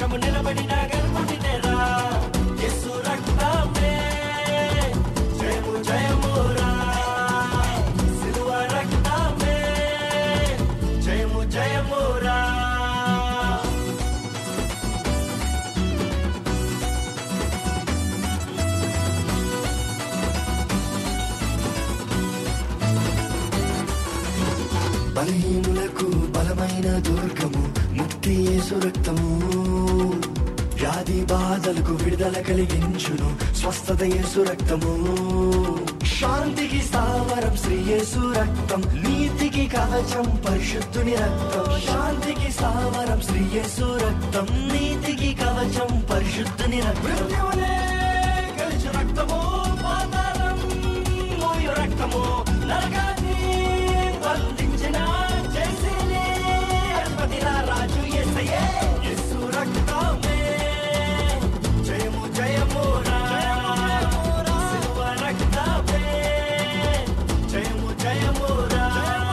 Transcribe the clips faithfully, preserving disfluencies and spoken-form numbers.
యుగము నిలబడిన గర్భుడినేరా యేసు రక్తమే జయము జయమురా సిలువ రక్తమే జయము జయమురా బలహీనులకు బలమైన దుర్గము ముక్తి యేసు రక్తము వ్యాధి బాధలకు విడుదల కలిగించును స్వస్థత యేసు రక్తము శాంతికి స్థావరం శ్రీ యేసు రక్తం నీతికి కవచం పరిశుద్ధుని రక్తం శాంతికి స్థావరం శ్రీ యేసు రక్తం నీతికి కవచం పరిశుద్ధుని రక్తం గెలిచు రక్తము పాతాళం మోయు రక్తము నరకాన్ని బంధించిన జయశీలి అధిపతి రాజు యేసయ్యే యేసు రక్తమే జయము జయమురా సిలువ రక్తమే జయము జయమురా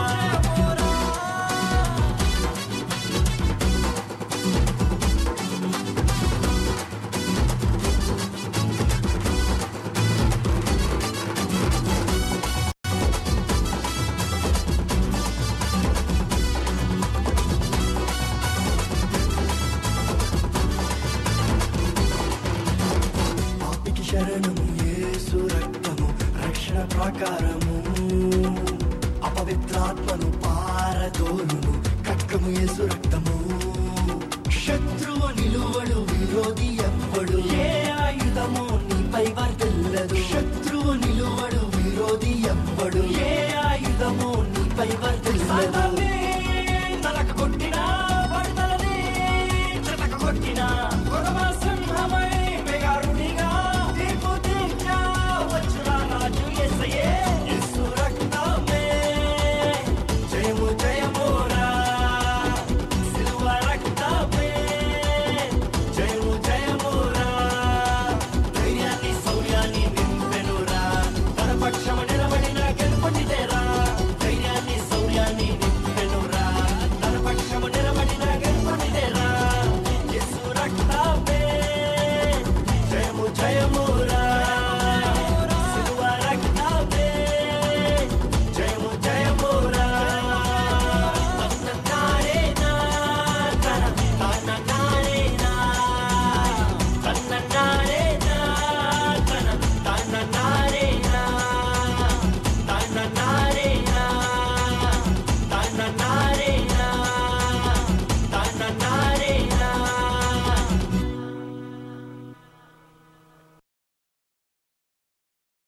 పాపికి శరణము యేసు రక్తము రక్షణ ప్రాకారము అపవిత్రాత్మను పారదోలును ఖడ్గము యేసు రక్తము శత్రువు నిలువడు విరోధి ఎవ్వడు ఏ ఆయుధము నీపై వర్తిల్లదు శత్రువు నిలువడు విరోధి ఎవ్వడు ఏ ఆయుధము నీపై వర్తిల్లదు తలకు కొట్టిన పడతలని చితక కొట్టిన కొడవ సింహమై